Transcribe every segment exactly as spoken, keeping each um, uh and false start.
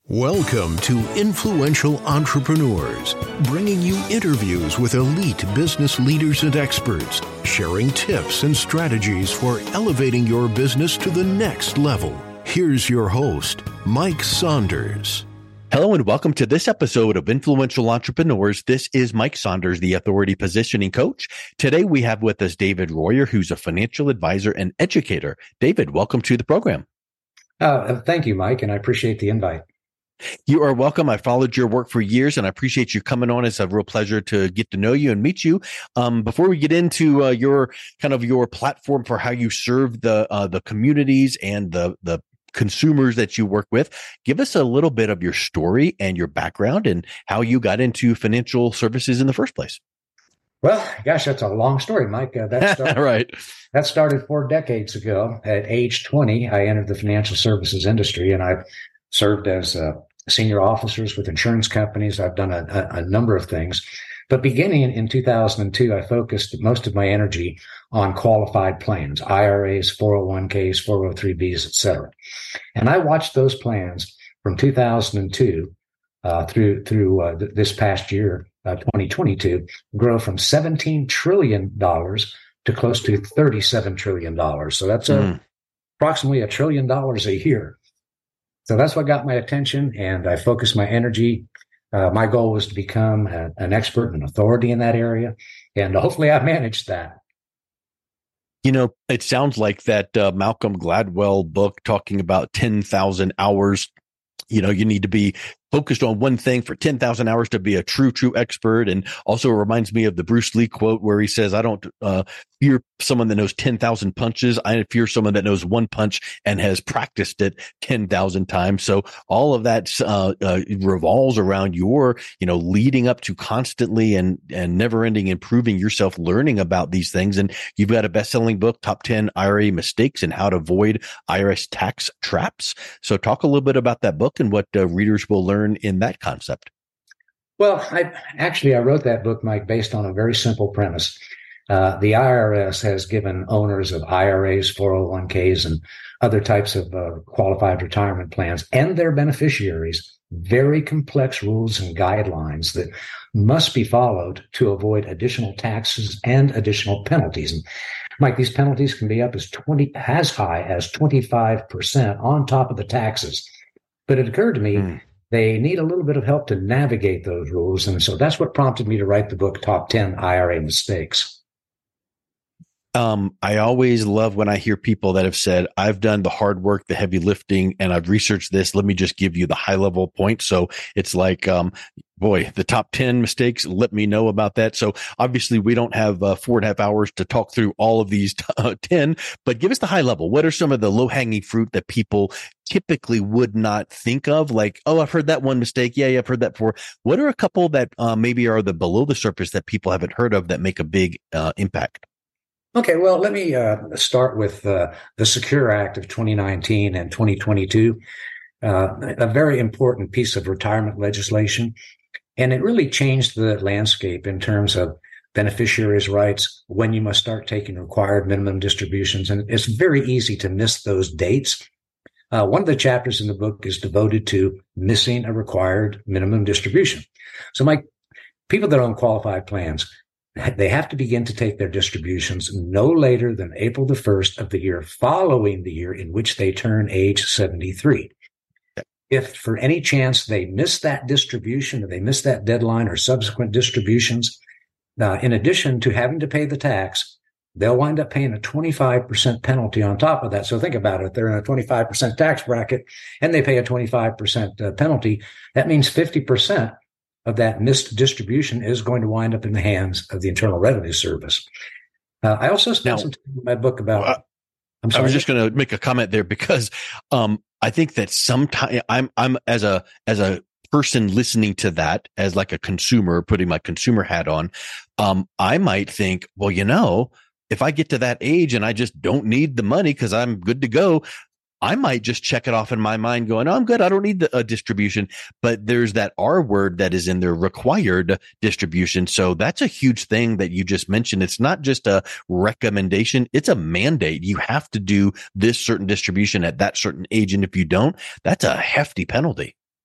Welcome to Influential Entrepreneurs, bringing you interviews with elite business leaders and experts, sharing tips and strategies for elevating your business to the next level. Here's your host, Mike Saunders. Hello and welcome to this episode of Influential Entrepreneurs. This is Mike Saunders, the Authority Positioning Coach. Today we have with us David Royer, who's a financial advisor and educator. David, welcome to the program. Uh, thank you, Mike, and I appreciate the invite. You are welcome. I followed your work for years, and I appreciate you coming on. It's a real pleasure to get to know you and meet you. Um, before we get into uh, your kind of your platform for how you serve the uh, the communities and the the consumers that you work with, give us a little bit of your story and your background and how you got into financial services in the first place. Well, gosh, that's a long story, Mike. Uh, that started, right. That started four decades ago. At age twenty, I entered the financial services industry, and I've served as uh, senior officers with insurance companies. I've done a, a, a number of things. But beginning in two thousand two, I focused most of my energy on qualified plans, I R As, four oh one k's, four oh three b's, et cetera. And I watched those plans from two thousand two uh, through through uh, th- this past year, uh, twenty twenty-two, grow from seventeen trillion dollars to close to thirty-seven trillion dollars. So that's mm. a, approximately a trillion dollars a year. So that's what got my attention, and I focused my energy. Uh, my goal was to become a, an expert and an authority in that area, and hopefully I managed that. You know, it sounds like that uh, Malcolm Gladwell book talking about ten thousand hours. You know, you need to be focused on one thing for ten thousand hours to be a true, true expert. And also it reminds me of the Bruce Lee quote where he says, I don't uh, fear someone that knows ten thousand punches. I fear someone that knows one punch and has practiced it ten thousand times. So all of that uh, uh, revolves around your, you know, leading up to constantly and, and never ending improving yourself, learning about these things. And you've got a best-selling book, Top ten I R A Mistakes and How to Avoid I R S Tax Traps. So talk a little bit about that book and what uh, readers will learn in that concept. Well, I actually, I wrote that book, Mike, based on a very simple premise. Uh, the I R S has given owners of I R As, four oh one k's, and other types of uh, qualified retirement plans and their beneficiaries very complex rules and guidelines that must be followed to avoid additional taxes and additional penalties. And Mike, these penalties can be up as twenty, as high as twenty-five percent on top of the taxes. But it occurred to me, mm. they need a little bit of help to navigate those rules. And so that's what prompted me to write the book, Top ten I R A Mistakes. Um, I always love when I hear people that have said, I've done the hard work, the heavy lifting, and I've researched this. Let me just give you the high level points. So it's like, um, boy, the top ten mistakes, let me know about that. So obviously we don't have uh, four and a half hours to talk through all of these uh, ten, but give us the high level. What are some of the low hanging fruit that people typically would not think of? Like, oh, I've heard that one mistake. Yeah, yeah, I've heard that before. What are a couple that uh, maybe are the below the surface that people haven't heard of that make a big uh, impact? Okay, well, let me uh, start with uh, the Secure Act of twenty nineteen and twenty twenty-two, uh, a very important piece of retirement legislation. And it really changed the landscape in terms of beneficiaries' rights, when you must start taking required minimum distributions. And it's very easy to miss those dates. Uh, one of the chapters in the book is devoted to missing a required minimum distribution. So, Mike, people that own qualified plans, they have to begin to take their distributions no later than April the first of the year following the year in which they turn age seventy-three. If for any chance they miss that distribution or they miss that deadline or subsequent distributions, uh, in addition to having to pay the tax, they'll wind up paying a twenty-five percent penalty on top of that. So think about it. If they're in a twenty-five percent tax bracket and they pay a twenty-five percent uh, penalty, that means fifty percent of that missed distribution is going to wind up in the hands of the Internal Revenue Service. Uh, I also spent now, some time in my book about. Uh, I'm sorry. I was just going to make a comment there because um, I think that sometimes I'm I'm as a as a person listening to that as like a consumer, putting my consumer hat on, um, I might think, well, you know, if I get to that age and I just don't need the money because I'm good to go, I might just check it off in my mind going, oh, I'm good. I don't need the uh, distribution. But there's that R word that is in their required distribution. So that's a huge thing that you just mentioned. It's not just a recommendation. It's a mandate. You have to do this certain distribution at that certain age. And if you don't, that's a hefty penalty.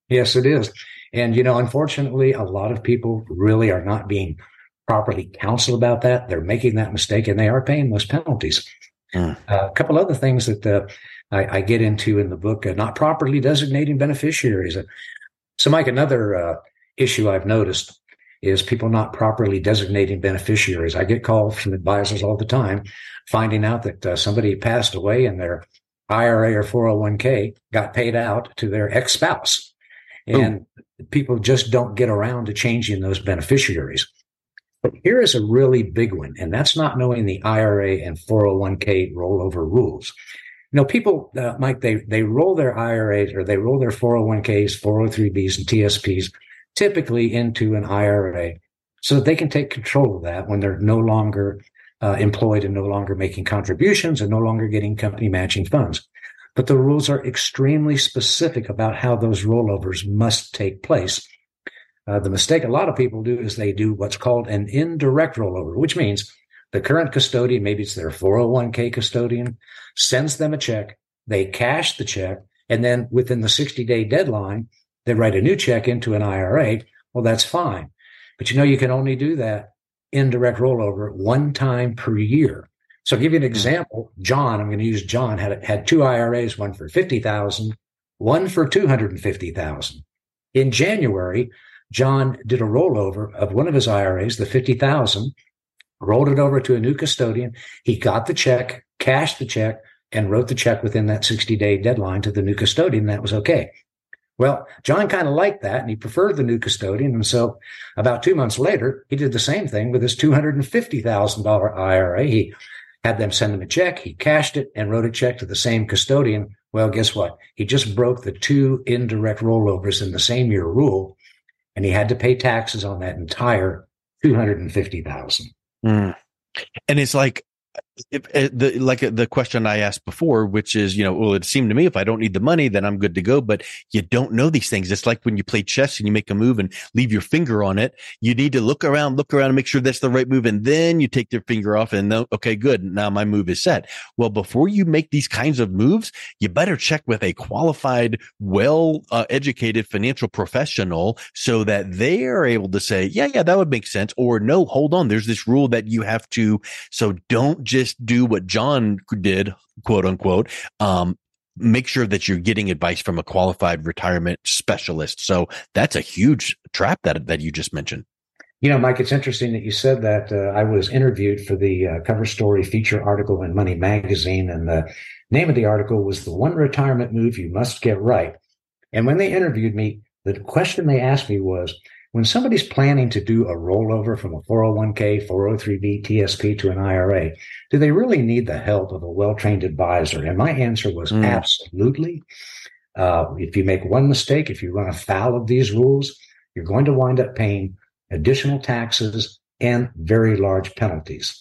Yes, it is. And, you know, unfortunately, a lot of people really are not being properly counseled about that. They're making that mistake and they are paying those penalties. Mm. Uh, a couple other things that uh, I, I get into in the book, uh, not properly designating beneficiaries. So, Mike, another uh, issue I've noticed is people not properly designating beneficiaries. I get calls from advisors all the time finding out that uh, somebody passed away and their I R A or four oh one k got paid out to their ex-spouse. And Ooh. People just don't get around to changing those beneficiaries. But here is a really big one, and that's not knowing the I R A and four oh one k rollover rules. You know, people, uh, Mike, they, they roll their I R As or they roll their four oh one k's, four oh three b's, and T S P's typically into an I R A so that they can take control of that when they're no longer uh, employed and no longer making contributions and no longer getting company matching funds. But the rules are extremely specific about how those rollovers must take place. Uh, the mistake a lot of people do is they do what's called an indirect rollover, which means the current custodian, maybe it's their four oh one k custodian, sends them a check, they cash the check, and then within the sixty-day deadline, they write a new check into an I R A. Well, that's fine. But you know, you can only do that indirect rollover one time per year. So I'll give you an example. John, I'm going to use John, had had two I R As, one for fifty thousand dollars, one for two hundred fifty thousand dollars. In January, John did a rollover of one of his I R As, the fifty thousand dollars, rolled it over to a new custodian. He got the check, cashed the check, and wrote the check within that sixty-day deadline to the new custodian. That was okay. Well, John kind of liked that, and he preferred the new custodian. And so about two months later, he did the same thing with his two hundred fifty thousand dollars I R A. He had them send him a check. He cashed it and wrote a check to the same custodian. Well, guess what? He just broke the two indirect rollovers in the same year rule, and he had to pay taxes on that entire two hundred fifty thousand dollars. Mm. And it's like, If, uh, the, like uh, the question I asked before, which is, you know, well, it seemed to me if I don't need the money, then I'm good to go. But you don't know these things. It's like when you play chess and you make a move and leave your finger on it. You need to look around, look around and make sure that's the right move. And then you take your finger off and know, okay, good. Now my move is set. Well, before you make these kinds of moves, you better check with a qualified, well uh, educated financial professional so that they are able to say, yeah, yeah, that would make sense. Or no, hold on. There's this rule that you have to. So don't just do what John did, quote unquote. Um, make sure that you're getting advice from a qualified retirement specialist. So that's a huge trap that that you just mentioned. You know, Mike, it's interesting that you said that. Uh, I was interviewed for the uh, cover story feature article in Money Magazine, and the name of the article was "The One Retirement Move You Must Get Right." And when they interviewed me, the question they asked me was, when somebody's planning to do a rollover from a four oh one k, four oh three b, T S P to an I R A, do they really need the help of a well-trained advisor? And my answer was mm. absolutely. Uh, if you make one mistake, if you run afoul of these rules, you're going to wind up paying additional taxes and very large penalties.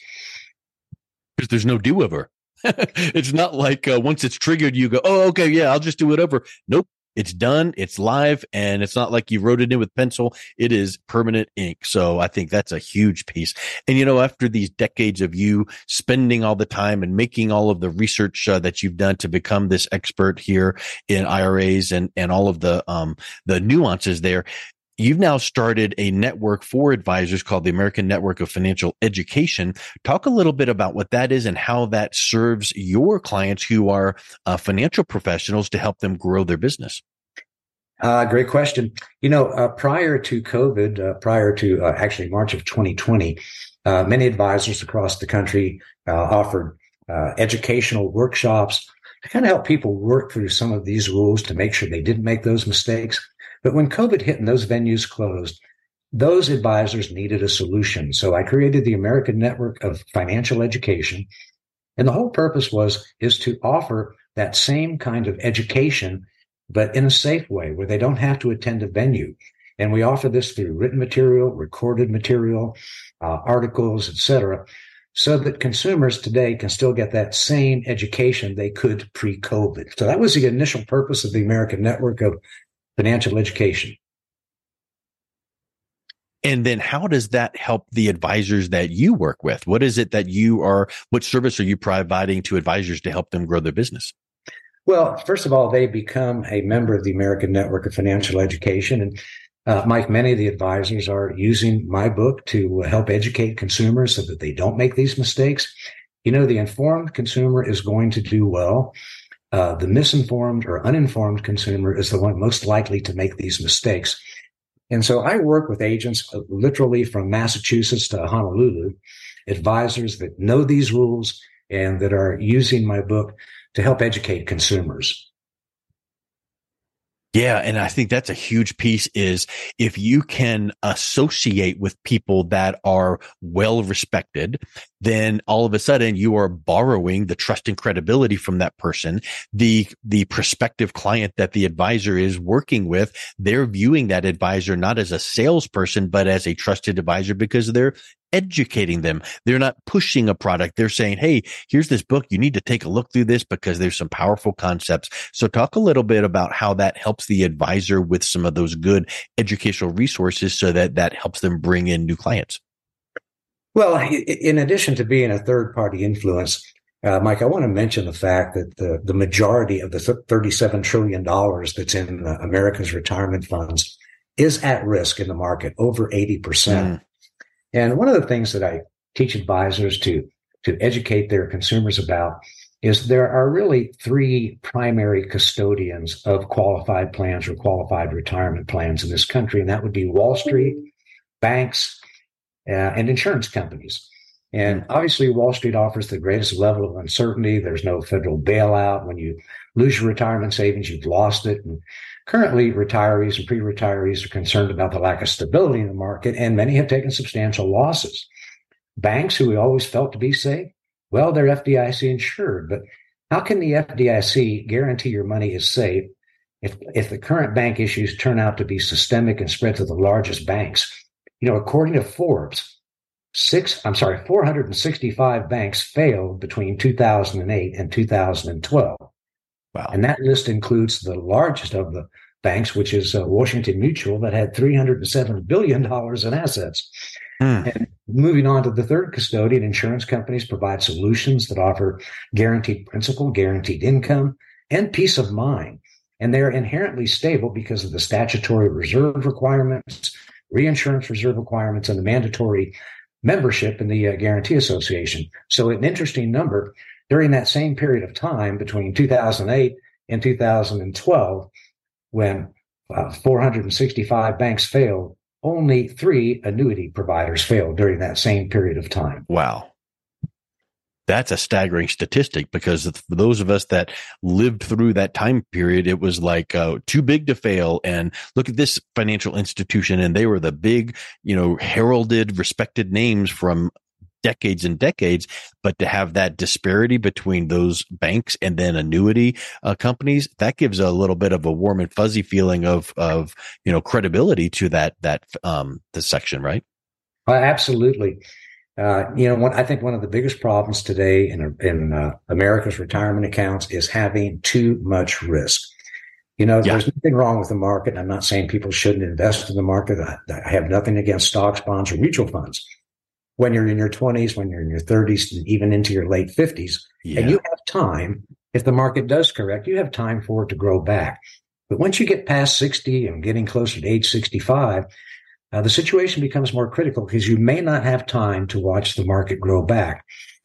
Because there's no do-over. It's not like uh, once it's triggered, you go, oh, okay, yeah, I'll just do it over. Nope. It's done. It's live. And it's not like you wrote it in with pencil. It is permanent ink. So I think that's a huge piece. And, you know, after these decades of you spending all the time and making all of the research uh, that you've done to become this expert here in I R As and, and all of the, um, the nuances there, you've now started a network for advisors called the American Network of Financial Education. Talk a little bit about what that is and how that serves your clients who are uh, financial professionals to help them grow their business. Uh, great question. You know, uh, prior to COVID, uh, prior to uh, actually March of twenty twenty, uh, many advisors across the country uh, offered uh, educational workshops to kind of help people work through some of these rules to make sure they didn't make those mistakes. But when COVID hit and those venues closed, those advisors needed a solution. So I created the American Network of Financial Education. And the whole purpose was, is to offer that same kind of education, but in a safe way where they don't have to attend a venue. And we offer this through written material, recorded material, uh, articles, et cetera, so that consumers today can still get that same education they could pre-COVID. So that was the initial purpose of the American Network of Financial Education. And then how does that help the advisors that you work with? What is it that you are, what service are you providing to advisors to help them grow their business? Well, first of all, they become a member of the American Network of Financial Education. And uh, Mike, many of the advisors are using my book to help educate consumers so that they don't make these mistakes. You know, the informed consumer is going to do well. Uh, the misinformed or uninformed consumer is the one most likely to make these mistakes. And so I work with agents literally from Massachusetts to Honolulu, advisors that know these rules and that are using my book to help educate consumers. Yeah. And I think that's a huge piece is if you can associate with people that are well respected, then all of a sudden you are borrowing the trust and credibility from that person. The, the prospective client that the advisor is working with, they're viewing that advisor not as a salesperson, but as a trusted advisor because they're educating them. They're not pushing a product. They're saying, hey, here's this book. You need to take a look through this because there's some powerful concepts. So talk a little bit about how that helps the advisor with some of those good educational resources so that that helps them bring in new clients. Well, in addition to being a third-party influence, uh, Mike, I want to mention the fact that the, the majority of the thirty-seven trillion dollars that's in uh, America's retirement funds is at risk in the market, over eighty percent. Mm. And one of the things that I teach advisors to, to educate their consumers about is there are really three primary custodians of qualified plans or qualified retirement plans in this country, and that would be Wall Street, banks, uh, and insurance companies. And obviously, Wall Street offers the greatest level of uncertainty. There's no federal bailout. When you lose your retirement savings, you've lost it. And currently, retirees and pre-retirees are concerned about the lack of stability in the market, and many have taken substantial losses. Banks, who we always felt to be safe, well, they're F D I C insured. But how can the F D I C guarantee your money is safe if, if the current bank issues turn out to be systemic and spread to the largest banks? You know, according to Forbes, Six, I'm sorry, four hundred sixty-five banks failed between two thousand eight and two thousand twelve. Wow. And that list includes the largest of the banks, which is uh, Washington Mutual, that had three hundred seven billion dollars in assets. Mm. And moving on to the third custodian, insurance companies provide solutions that offer guaranteed principal, guaranteed income, and peace of mind. And they're inherently stable because of the statutory reserve requirements, reinsurance reserve requirements, and the mandatory membership in the uh, Guarantee Association. So an interesting number, during that same period of time between two thousand eight and two thousand twelve, when uh, four hundred sixty-five banks failed, only three annuity providers failed during that same period of time. Wow. That's a staggering statistic because for those of us that lived through that time period, it was like uh, too big to fail. And look at this financial institution. And they were the big, you know, heralded, respected names from decades and decades. But to have that disparity between those banks and then annuity uh, companies, that gives a little bit of a warm and fuzzy feeling of, of, you know, credibility to that, that, um, the section, right? Uh, absolutely. Uh, you know, one, I think one of the biggest problems today in, in uh, America's retirement accounts is having too much risk. You know, yeah. There's nothing wrong with the market. I'm not saying people shouldn't invest in the market. I, I have nothing against stocks, bonds, or mutual funds. When you're in your twenties, when you're in your thirties, and even into your late fifties, yeah. and you have time, if the market does correct, you have time for it to grow back. But once you get past sixty and getting closer to age sixty-five, Uh, the situation becomes more critical because you may not have time to watch the market grow back.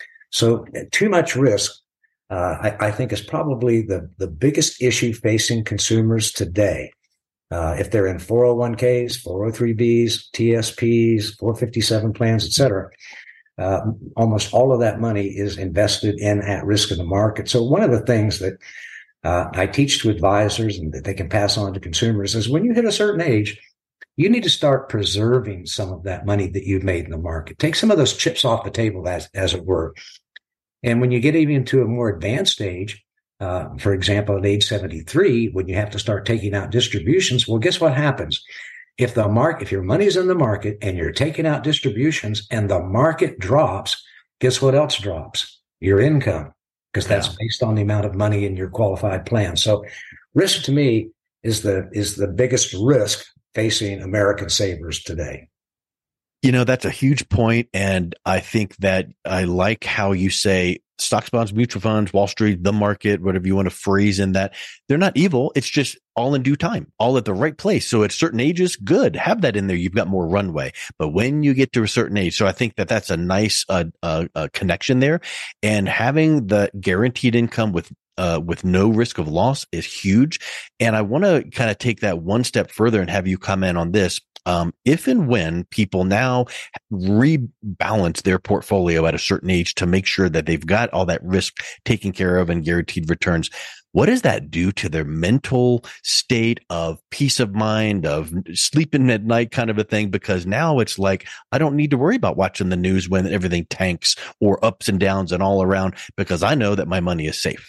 So too much risk, uh, I, I think, is probably the, the biggest issue facing consumers today. Uh, if they're in four oh one k's, four oh three b's, T S P's, four fifty-seven plans, et cetera, uh, almost all of that money is invested in at risk in the market. So one of the things that uh, I teach to advisors and that they can pass on to consumers is when you hit a certain age, you need to start preserving some of that money that you've made in the market. Take some of those chips off the table, as, as it were. And when you get even to a more advanced age, uh, for example, at age seventy-three, when you have to start taking out distributions, well, guess what happens? If the market, if your money's in the market and you're taking out distributions and the market drops, guess what else drops? Your income, because that's yeah. based on the amount of money in your qualified plan. So risk to me is the, is the biggest risk facing American savers today. You know, that's a huge point. And I think that I like how you say stocks, bonds, mutual funds, Wall Street, the market, whatever you want to phrase in that, they're not evil. It's just all in due time, all at the right place. So at certain ages, good, have that in there. You've got more runway. But when you get to a certain age, so I think that that's a nice uh, uh, uh, connection there. And having the guaranteed income with Uh, with no risk of loss is huge. And I want to kind of take that one step further and have you comment on this. Um, if and when people now rebalance their portfolio at a certain age to make sure that they've got all that risk taken care of and guaranteed returns, what does that do to their mental state of peace of mind, of sleeping at night kind of a thing? Because now it's like, I don't need to worry about watching the news when everything tanks or ups and downs and all around, because I know that my money is safe.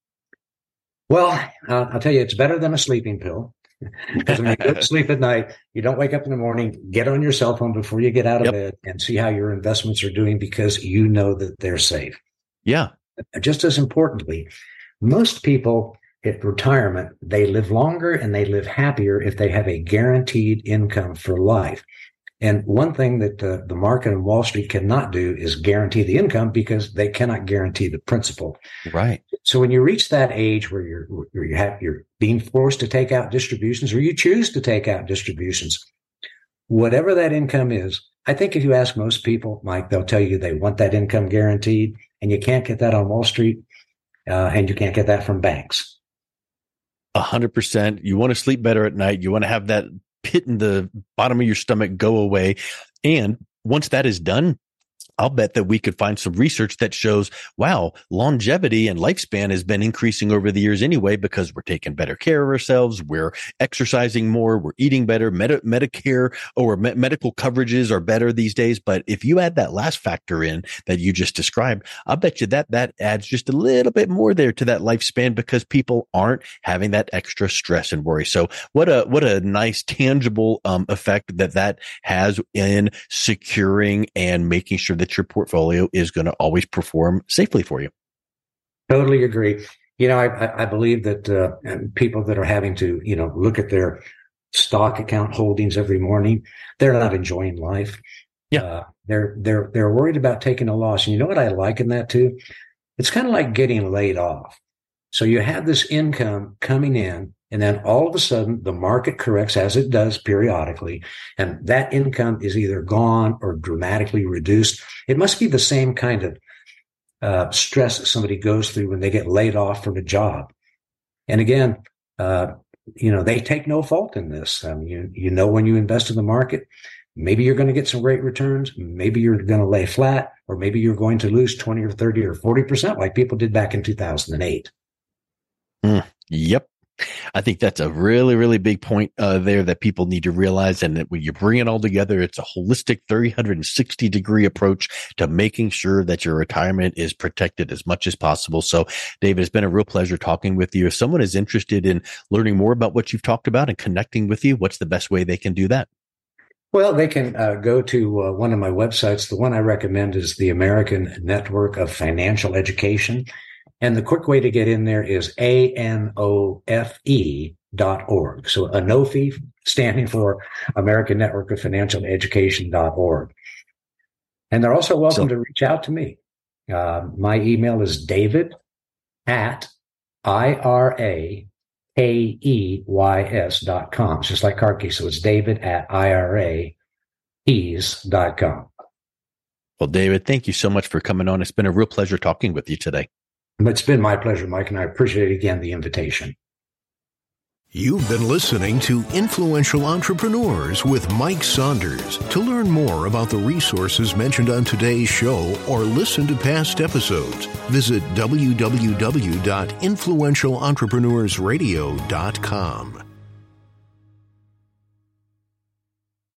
Well, uh, I'll tell you, it's better than a sleeping pill. Because when you go to sleep at night, you don't wake up in the morning, get on your cell phone before you get out of yep. bed and see how your investments are doing, because you know that they're safe. Yeah. Just as importantly, most people at retirement, they live longer and they live happier if they have a guaranteed income for life. And one thing that uh, the market and Wall Street cannot do is guarantee the income, because they cannot guarantee the principal. Right. So when you reach that age where you're where you have you're being forced to take out distributions, or you choose to take out distributions, whatever that income is, I think if you ask most people, Mike, they'll tell you they want that income guaranteed, and you can't get that on Wall Street, uh, and you can't get that from banks. A hundred percent. You want to sleep better at night. You want to have that pit in the bottom of your stomach go away. And once that is done, I'll bet that we could find some research that shows, wow, longevity and lifespan has been increasing over the years anyway, because we're taking better care of ourselves. We're exercising more. We're eating better. Medi- Medicare or me- medical coverages are better these days. But if you add that last factor in that you just described, I'll bet you that that adds just a little bit more there to that lifespan, because people aren't having that extra stress and worry. So what a, what a nice tangible um, effect that that has in securing and making sure that your portfolio is going to always perform safely for you. Totally agree. You know, I, I believe that uh, people that are having to, you know, look at their stock account holdings every morning, they're not enjoying life. Yeah, uh, they're they're they're worried about taking a loss. And you know what I liken that to? It's kind of like getting laid off. So you have this income coming in, and then all of a sudden the market corrects, as it does periodically, and that income is either gone or dramatically reduced. It must be the same kind of uh, stress that somebody goes through when they get laid off from a job. And again, uh, you know, they take no fault in this. Um, you, you know, when you invest in the market, maybe you're going to get some great returns. Maybe you're going to lay flat, or maybe you're going to lose twenty or thirty or forty percent like people did back in two thousand eight. Mm, yep. I think that's a really, really big point uh, there that people need to realize. And that when you bring it all together, it's a holistic three hundred sixty degree approach to making sure that your retirement is protected as much as possible. So, David, it's been a real pleasure talking with you. If someone is interested in learning more about what you've talked about and connecting with you, what's the best way they can do that? Well, they can uh, go to uh, one of my websites. The one I recommend is the American Network of Financial Education. And the quick way to get in there is A N O F E dot org. So ANOFE, standing for American Network of Financial Education dot org. And they're also welcome so, to reach out to me. Uh, my email is david at I R A K E Y S dot com. It's just like car key. So it's david at I R A keys dot com. Well, David, thank you so much for coming on. It's been a real pleasure talking with you today. It's been my pleasure, Mike, and I appreciate again the invitation. You've been listening to Influential Entrepreneurs with Mike Saunders. To learn more about the resources mentioned on today's show or listen to past episodes, visit w w w dot influential entrepreneurs radio dot com.